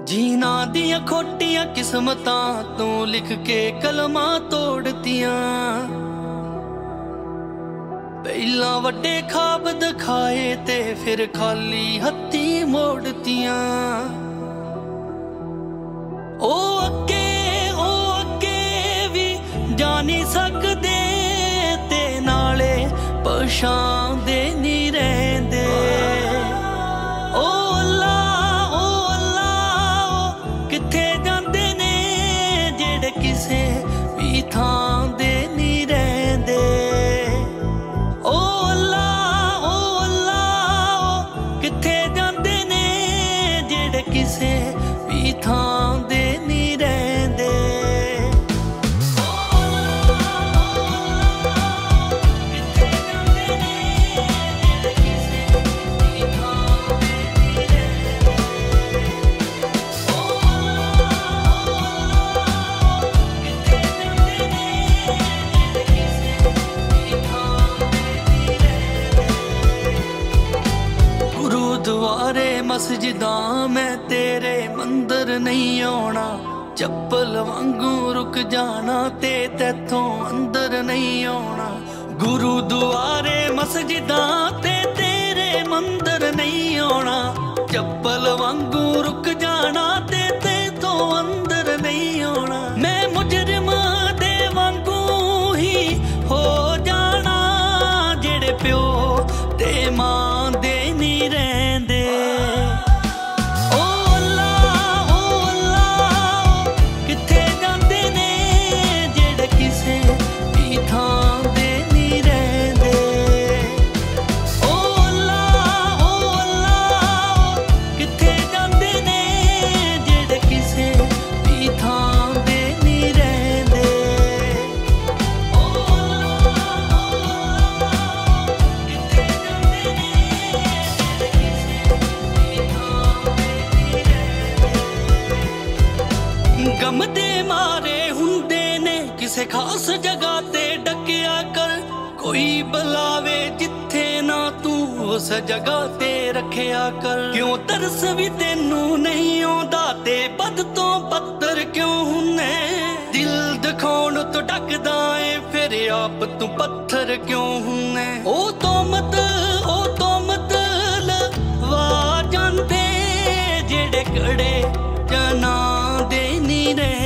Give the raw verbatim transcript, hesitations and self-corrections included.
जीना दियां खोटियां किस्मतां तू लिख के कलमां तोड़तियां। पहला वड्डे ख्वाब दिखाए ते फिर खाली हत्थी मोड़तियां। ओ अगे ओ अगे भी जानी सकदे ते नाले पछाणदे नहीं रहिंदे। ओ अल्लाह ओ अल्लाह ओ किथे जांदे ने जेड़े किसे भी थां दे नहीं रहिंदे। ओ अल्लाह ओ अल्लाह ओ किथे जांदे ने जेड़े किसे भी थां दे नहीं रहिंदे। गुरुद्वारे मस्जिदां मैं तेरे मंदिर नहीं आना। चप्पल वांगू रुक जाना ते तैथों अंदर नहीं आना। गुरुद्वारे मस्जिदां ते तेरे मंदिर नहीं आना। चप्पल वांगू रुक जाना ते तैथों अंदर नहीं आना। मैं मुजरिम दे वांगू ही हो जाना जेड़े प्यो ते मां दे नहीं रहिंदे। गम दे मारे हुंदे ने किसे खास जगह ते डकिया कर। कोई बुलावे जिथे ना तू उस जगह ते रखिया कर। क्यों तरस भी तेनू नहीं आंदा ते बद तो बदतर क्यों हुन्ने। दिल दिखाउण तो डकदा ए फिर आप तू पत्थर क्यों हुन्ने। ओ तोमत ओ तोमत लवा जांदे जेड़े कड़े जना दे नहीं रहे।